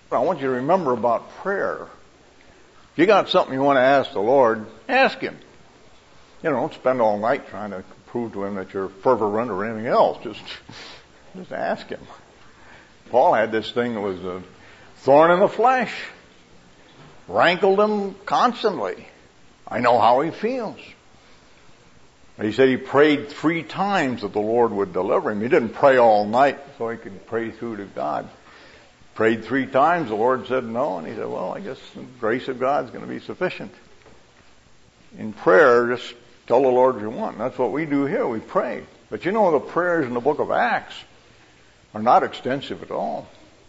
I want you to remember about prayer. If you got something you want to ask the Lord, ask Him. Don't spend all night trying to prove to Him that you're fervent or anything else. Just ask Him. Paul had this thing that was a thorn in the flesh. Rankled him constantly. I know how he feels. He said he prayed 3 times that the Lord would deliver him. He didn't pray all night so he could pray through to God. Prayed 3 times, the Lord said no, and he said, well, I guess the grace of God is going to be sufficient. In prayer, just tell the Lord what you want. And that's what we do here, we pray. But the prayers in the book of Acts are not extensive at all.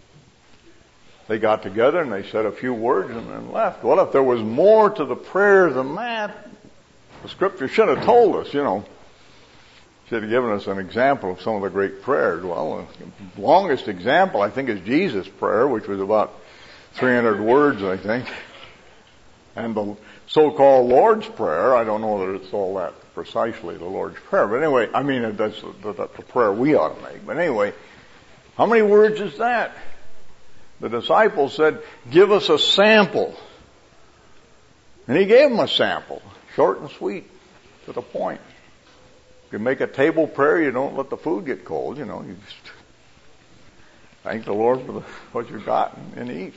They got together and they said a few words and then left. Well, if there was more to the prayer than that, the Scripture should have told us, Should have given us an example of some of the great prayers. Well, the longest example, I think, is Jesus' prayer, which was about 300 words, I think. And the so-called Lord's Prayer, I don't know that it's all that precisely the Lord's Prayer. But anyway, that's the prayer we ought to make. But anyway, how many words is that? The disciples said, give us a sample. And he gave them a sample. Short and sweet. To the point. If you make a table prayer, you don't let the food get cold. You just thank the Lord for what you've got and eat.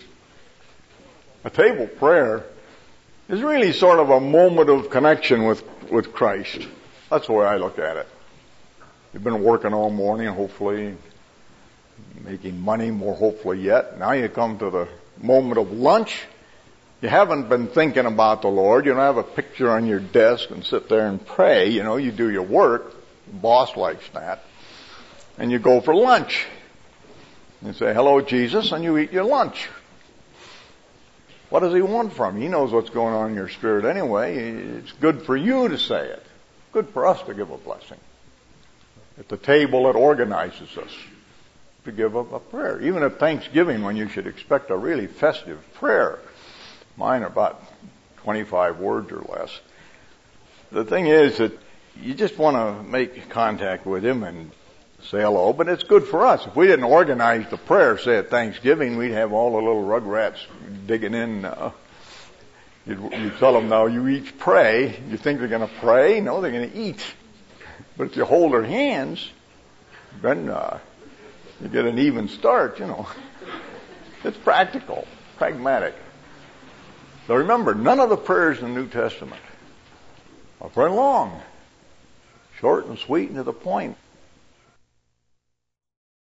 A table prayer is really sort of a moment of connection with Christ. That's the way I look at it. You've been working all morning, hopefully, making money more hopefully yet. Now you come to the moment of lunch. You haven't been thinking about the Lord. You don't have a picture on your desk and sit there and pray. You do your work. The boss likes that. And you go for lunch. You say, hello, Jesus, and you eat your lunch. What does He want from you? He knows what's going on in your spirit anyway. It's good for you to say it. Good for us to give a blessing. At the table, it organizes us to give up a prayer. Even at Thanksgiving, when you should expect a really festive prayer. Mine are about 25 words or less. The thing is that you just want to make contact with Him and say hello, but it's good for us. If we didn't organize the prayer, say at Thanksgiving, we'd have all the little rugrats digging in. You tell them now, you each pray. You think they're going to pray? No, they're going to eat. But if you hold their hands, then you get an even start, It's practical, pragmatic. So remember, none of the prayers in the New Testament are very long. Short and sweet and to the point.